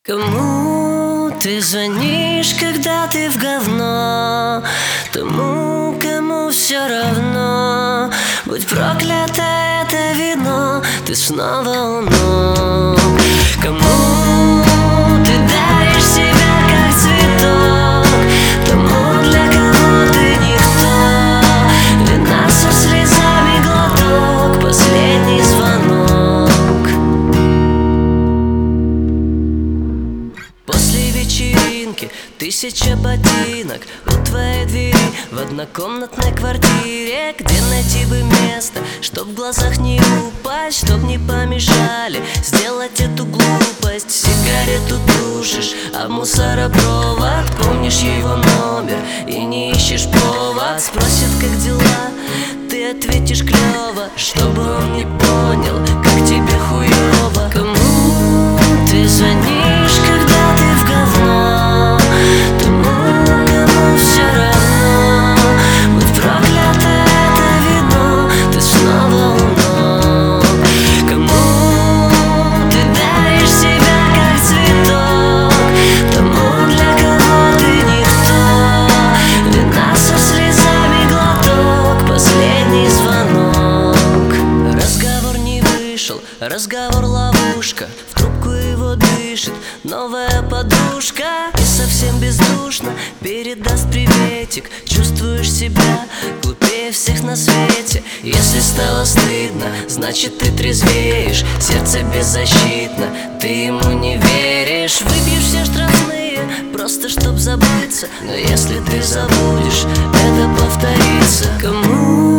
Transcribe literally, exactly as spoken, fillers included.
Кому ты звонишь, когда ты в говно? Тому, кому все равно. Будь проклято это вино, ты снова у ног. Кому ты даришь себя как цветок? Тому, для кого ты никто. Вина со слезами глоток, последний звонок. После вечеринки тысяча ботинок у твоей двери в однокомнатной квартире. Где найти бы место, чтоб в глазах не упасть, чтоб не помешали сделать эту глупость. Сигарету тушишь, а мусоропровод. Помнишь его номер и не ищешь повод. Спросят, как дела, ты ответишь клёво, чтобы он не понял, как тебе хуёво. Кому ты звонишь, когда ты в говно? Тому, кому все равно. Будь проклято это вино, ты снова у ног. Кому ты даришь себя как цветок? Тому, для кого ты никто. Вина со слезами глоток, последний звонок. Разговор не вышел, разговор ловушка. В трубку его дышит новая подружка. И совсем бездушно передаст приветик. Чувствуешь себя глупее всех на свете. Если стало стыдно, значит ты трезвеешь. Сердце беззащитно, ты ему не веришь. Выпьешь все штрафные, просто чтоб забыться. Но если ты забудешь, это повторится. Кому